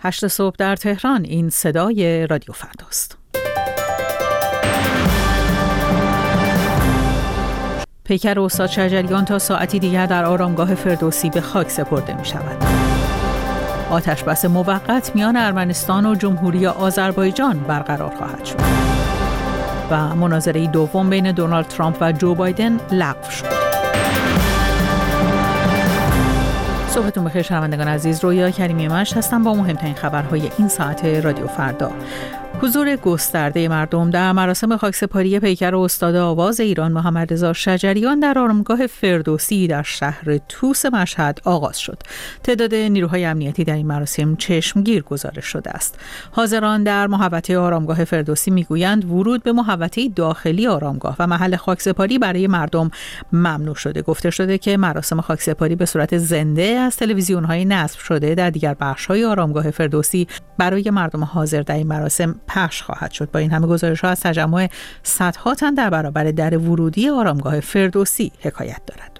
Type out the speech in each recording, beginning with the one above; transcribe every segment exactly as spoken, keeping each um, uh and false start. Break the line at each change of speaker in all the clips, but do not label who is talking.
هشت صبح در تهران. این صدای رادیو فرداست. پیکر استاد شجریان تا ساعتی دیگر در آرامگاه فردوسی به خاک سپرده می شود. آتش بس موقت میان ارمنستان و جمهوری آذربایجان برقرار خواهد شد. و مناظره دوم بین دونالد ترامپ و جو بایدن لغو شد. صبحتون بخیر شنوندگان عزیز، رویا کریمی مشت هستم با مهمترین خبرهای این ساعت رادیو فردا. حضور گسترده مردم در مراسم خاکسپاری پیکر استاد آواز ایران محمد رضا شجریان در آرامگاه فردوسی در شهر طوس مشهد آغاز شد. تعداد نیروهای امنیتی در این مراسم چشمگیر گزارش شده است. حاضران در محوطه آرامگاه فردوسی میگویند ورود به محوطه داخلی آرامگاه و محل خاکسپاری برای مردم ممنوع شده. گفته شده که مراسم خاکسپاری به صورت زنده از تلویزیون‌های نصب شده در دیگر بخش‌های آرامگاه فردوسی برای مردم حاضر در این مراسم پخش خواهد شد. با این همه گزارش‌ها از تجمع صدها تن در برابر در ورودی آرامگاه فردوسی حکایت دارد.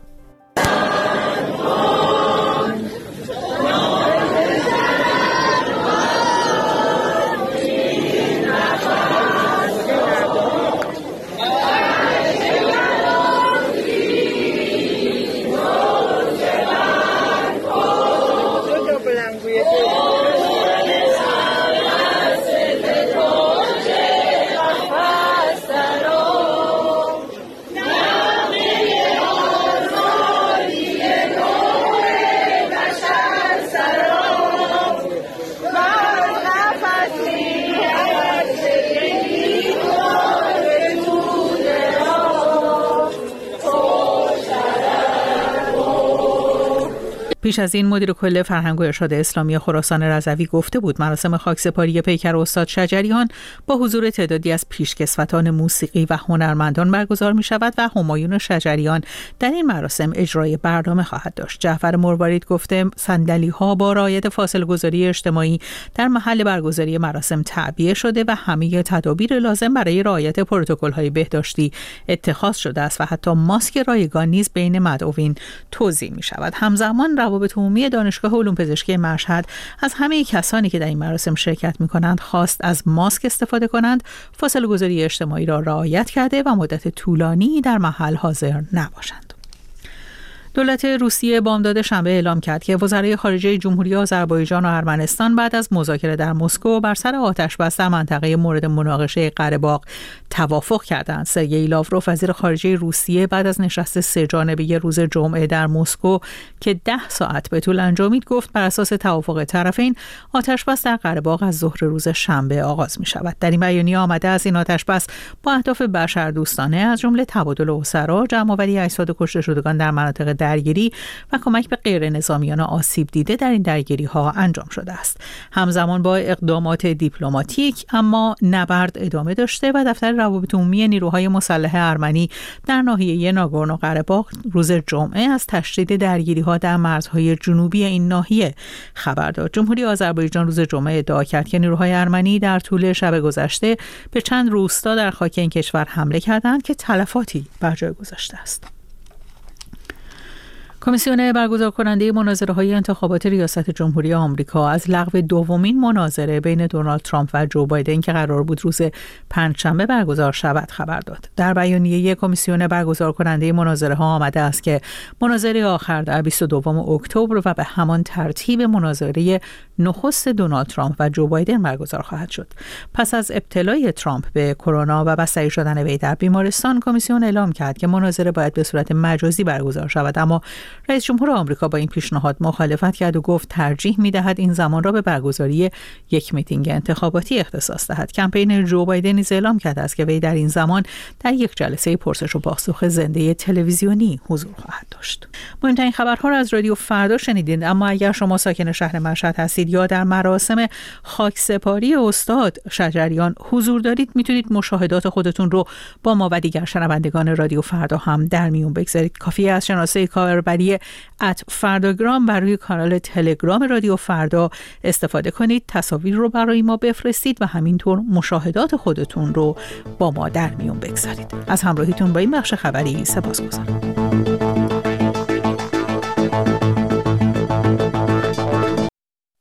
پیش از این مدیر کل فرهنگ و ارشاد اسلامی خراسان رضوی گفته بود مراسم خاکسپاری پیکر استاد شجریان با حضور تعدادی از پیشکسوتان موسیقی و هنرمندان برگزار می شود و همایون شجریان در این مراسم اجرای برنامه خواهد داشت. جعفر مروارید گفته صندلی ها با رعایت فاصله گذاری اجتماعی در محل برگزاری مراسم تعبیه شده و همه تدابیر لازم برای رعایت پروتکل های بهداشتی اتخاذ شده است و حتی ماسک رایگان نیز بین مدعوین توزیع می شود. همزمان روابط عمومی دانشگاه علوم پزشکی مشهد از همه کسانی که در این مراسم شرکت می‌کنند خواست از ماسک استفاده کنند، فاصله گذاری اجتماعی را رعایت کرده و مدت طولانی در محل حاضر نباشند. دولت روسیه بامداد شنبه اعلام کرد که وزرای خارجه جمهوری آذربایجان و ارمنستان بعد از مذاکره در مسکو بر سر آتش‌بس در منطقه مورد مناقشه قره باغ توافق کردند. سرگئی لاوروف وزیر خارجه روسیه بعد از نشست سه جانبه روز جمعه در مسکو که ده ساعت به طول انجامید گفت بر اساس توافق طرفین آتش‌بس در قره باغ از ظهر روز شنبه آغاز می شود. در این بیانیه آمده از این آتش‌بس با اهداف بشردوستانه از جمله تبادل اسرا، جمع‌آوری اجساد کشته شدگان در مناطق درگیری و کمک به غیر نظامیان آسیب دیده در این درگیری ها انجام شده است. همزمان با اقدامات دیپلماتیک اما نبرد ادامه داشته و دفتر روابط عمومی نیروهای مسلح ارمنی در ناحیه ناگورنو قره‌باغ روز جمعه از تشدید درگیری ها در مرزهای جنوبی این ناحیه خبر داد. جمهوری آذربایجان روز جمعه ادعا کرد که نیروهای ارمنی در طول شب گذشته به چند روستا در خاک این کشور حمله کردند که تلفاتی بر جای گذاشته است. کمیسیون برگزار کننده مناظره‌های انتخابات ریاست جمهوری آمریکا از لغو دومین مناظره بین دونالد ترامپ و جو بایدن که قرار بود روز پنجشنبه برگزار شود خبر داد. در بیانیه کمیسیون برگزار کننده مناظره‌ها آمده است که مناظره آخر در بیست و دوم اکتبر و به همان ترتیب مناظره نخست دونالد ترامپ و جو بایدن برگزار خواهد شد. پس از ابتلای ترامپ به کرونا و بستری شدن وی در بیمارستان، کمیسیون اعلام کرد که مناظره باید به صورت مجازی برگزار شود، اما رئیس جمهور آمریکا با این پیشنهاد مخالفت کرد و گفت ترجیح می‌دهد این زمان را به برگزاری یک میتینگ انتخاباتی اختصاص دهد. کمپین جو بایدن نیز اعلام کرده است که وی در این زمان در یک جلسه پرسش و پاسخ زنده تلویزیونی حضور خواهد داشت. مهمترین خبرها را از رادیو فردا شنیدید. اما اگر شما ساکن شهر مشهد هستید یا در مراسم خاکسپاری استاد شجریان حضور دارید، میتونید مشاهدات خودتون رو با ما و دیگر شنوندگان رادیو فردا هم در میون بگذارید. کافیه از شناسه کاربری ات فرداگرام بر روی کانال تلگرام رادیو فردا استفاده کنید، تصاویر رو برای ما بفرستید و همینطور مشاهدات خودتون رو با ما در میون بگذارید. از همراهیتون با این بخش خبری سپاسگزارم.